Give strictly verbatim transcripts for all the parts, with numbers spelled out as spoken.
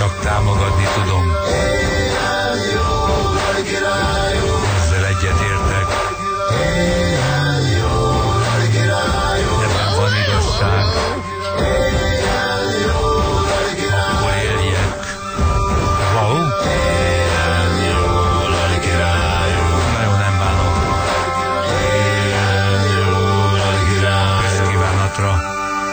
csak támogatni tudom. Ezzel egyetértek. Ebben van igazság. Hol éljek? Wow. Na jó, nem bánom. Kösz kívánatra.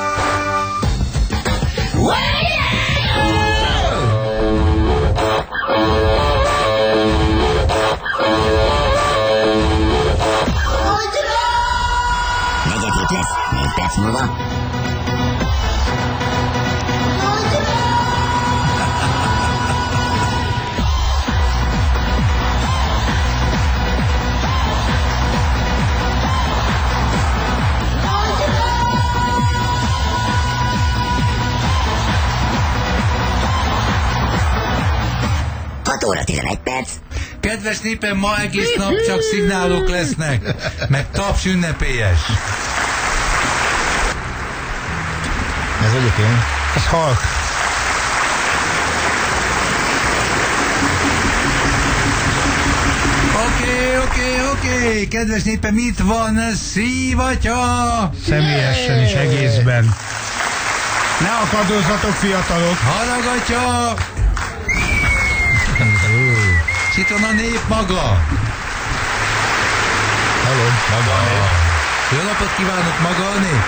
Negyedik lesz, négy perc múlva. hat óra tizenegy perc. Kedves népem, ma egész nap csak szignálok lesznek, meg taps ünnepélyes. Ez vagyok én. Ez halk. Oké, oké, oké, kedves népem, itt van Szívatya! Személyesen is egészben. Ne akadozzatok, fiatalok! Haragatja! És itt van a nép maga. Halló, maga a nép. Jó napot kívánok, maga a nép!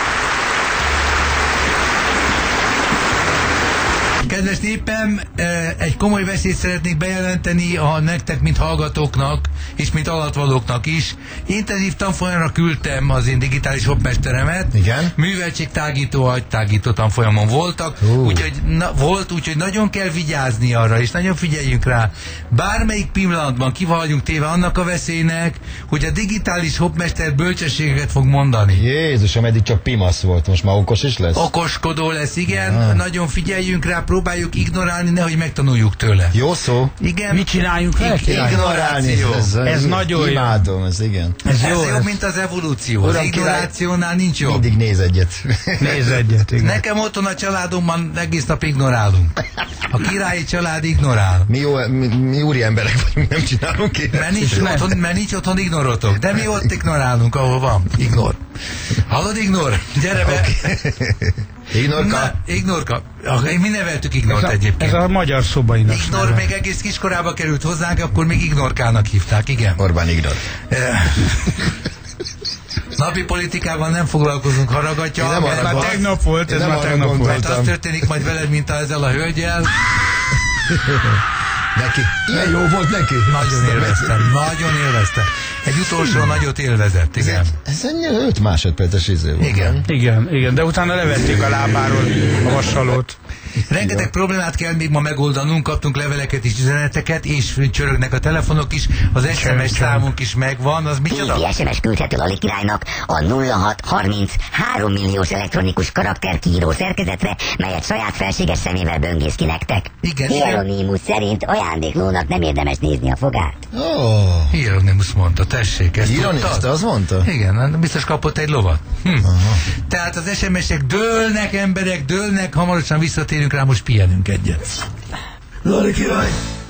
Kedves népem, egy komoly veszélyt szeretnék bejelenteni a nektek, mint hallgatóknak, és mint alatvalóknak is. Intenzív tanfolyamra küldtem az én digitális hopmesteremet. Igen. Műveltségtágító, agytágító tanfolyamon voltak, Uh. úgyhogy na, volt, úgyhogy nagyon kell vigyázni arra, és nagyon figyeljünk rá. Bármelyik pillanatban ki vagyunk téve annak a veszélynek, hogy a digitális hopmester bölcsességeket fog mondani. Jézusom, eddig csak pimasz volt, most már okos is lesz? Okoskodó lesz, igen, Ja. nagyon figyeljünk rá, próbáljuk ignorálni, nehogy megtanuljuk tőle. Jó szó. Igen. Mit csináljunk vele? Ig- ignoráció. Ez, Ez nagyon jó. Imádom, ez igen. Ez Ez jó, jobb, ez. mint az evolúció. Uram, Az ignorációnál nincs jobb. Mindig néz egyet. Nézz egyet, igen. Nekem otthon a családomban egész nap ignorálunk. A királyi család ignorál. Mi, jó, mi, mi úri emberek vagyunk, nem csinálunk ilyet. Mert nincs, otthon, mert nincs otthon ignorotok. De mi ott ignorálunk, ahol van. Ignor. Hallod, ignor? Gyere be. Ignorka. Na, ignorka. Ah, mi neveltük ignort Ez a, egyébként. ez a magyar szobainak. Ignor még egész kiskorába került hozzánk, akkor még ignorkának hívták, igen. Orbán ignor. Napi politikával nem foglalkozunk, haragatja. Én nem mert arra Már Baj. tegnap volt, ez Nem már arra tegnap volt. mert az gondoltam. történik majd veled, mint ezzel a hölgyel. Neki. Ilyen jó volt neki. Nagyon élveztem, nagyon élveztem. Egy utolsó nagyot élvezett, igen. Ez ennyi öt másodperces izé volt. Igen. Igen, igen, de utána levették a lábáról a vasalót. Rengeteg problémát kell még ma megoldanunk, kaptunk leveleket és üzeneteket, és csörögnek a telefonok is, az es em es számunk is megvan, az micsoda? Tízi es em es küldhető Lali királynak a nulla hat harminc három milliós elektronikus karakterkiíró szerkezetre, melyet saját felséges szemével böngész ki nektek. Igen, Hieronymus szerint ajándéklónak nem érdemes nézni a fogát. Ó, Hieronymus mondta, tessék, ezt Hieronymus, te tudtad? azt mondta? Igen, biztos kapott egy lovat. Hm. Tehát az es em esek dőlnek, emberek, dőlnek, hamarosan visszatérünk rá, most pihenünk egyet. Lali király,